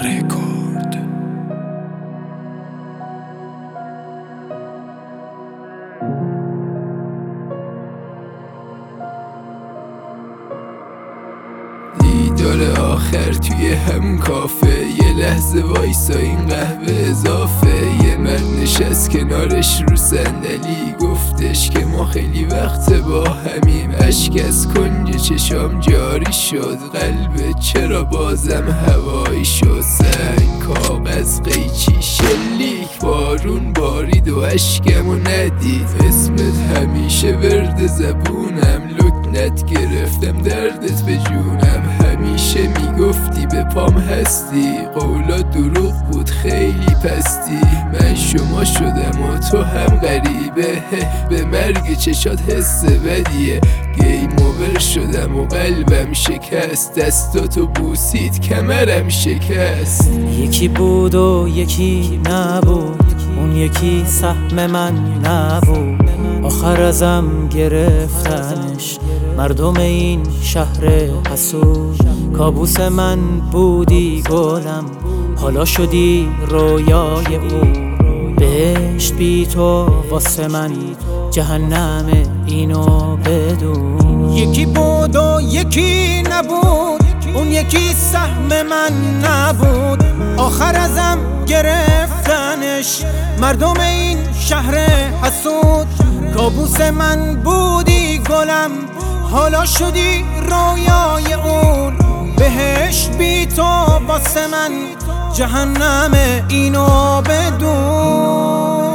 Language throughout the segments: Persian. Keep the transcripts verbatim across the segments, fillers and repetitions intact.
رکورد. دیدار آخر توی همون کافه، یه لحظه وایسا این قهوه اضافه. یه مرد نشست کنارش رو صندلی، گفتش که ما خیلی وقت با همیم. اشک از کنج چشام جاری شد، قلبه چرا بازم هوایی شد. سنگ کاغذ قیچی شلیک، بارون بارید و اشکمو ندید. اسمت همیشه ورد زبونم، لکنت گرفتم دردت به جونم. همیشه میگفتی به پام هستی، قولا دروغ بود خیلی پستی. من شما شدم و تو هم غریبه، به مرگ چشات حس بدیه. گیم اوور شدم و قلبم شکست، دستاتو بوسید کمرم شکست. یکی بود و یکی نبود، اون یکی سهم من نبود. آخر ازم گرفتنش مردم این شهر حسود. کابوس من بودی گلم، حالا شدی رویای او. بهشت بی تو واسه من جهنم، اینو بدون. یکی بود و یکی نبود، اون یکی سهم من نبود. آخر ازم گرفتنش مردم این شهر حسود. کابوس من بودی گلم، حالا شدی رویای اون. بهشت بی تو واسه من جهنم، اینو بدون.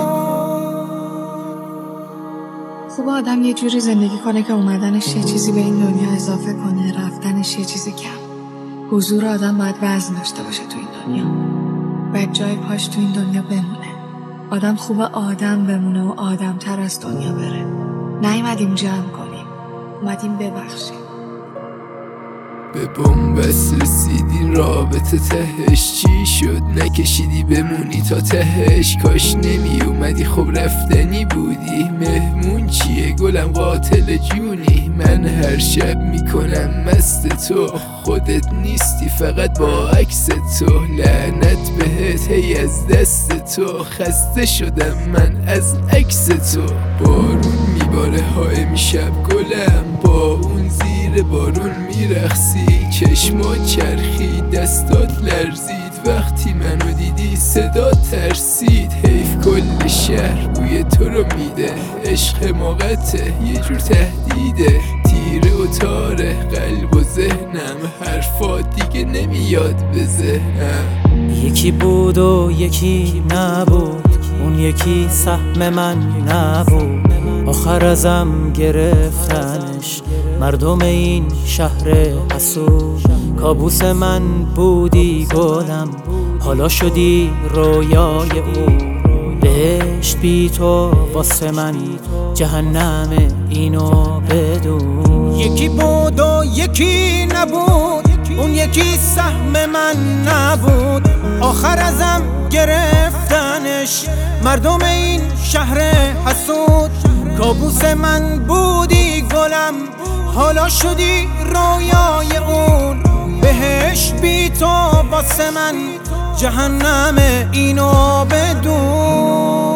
خوب آدم یه جوری زندگی کنه که اومدنش یه چیزی به این دنیا اضافه کنه، رفتنش یه چیزی کم. حضور آدم باید وزن داشته باشه تو این دنیا، باید جای پاش تو این دنیا بمونه. آدم خوب آدم بمونه و آدم تر از دنیا بره. نیومدیم جمع کنیم، اومدیم ببخشیم. به بنبست رسیدی رابطه تهش چی شد؟ نکشیدی بمونی تا تهش. کاش نمی اومدی، خب رفتنی بودی. مهمون چیه گلم قاتل جونی. من هر شب میکنم مست تو، خودت نیستی فقط با عکس تو. لعنت بهت هی از دست تو، خسته شدم من از عکس تو. بارون میباره های میشب گلم، با اون زیر بارون میرخسی. چشما چرخید دستات لرزید، وقتی منو دیدی صدا ترسید. حیف کل شهر بوی تو رو میده، عشق حماقته یه جور تهدیده. تیره و تاره قلب و ذهنم، حرفا دیگه نمیاد به ذهنم. یکی بود و یکی نبود، اون یکی سهم من نبود. آخر ازم گرفتنش مردم این شهر حسود. کابوس من بودی گلم، حالا شدی رویای او. بهشت بی تو واسه من جهنم، اینو بدون. یکی بود و یکی نبود، اون یکی سهم من نبود. آخر ازم گرفتنش مردم این شهر حسود. کابوس من بودی گلم، حالا شدی رویای اون. بهشت بی تو واسه من جهنم، اینو بدون.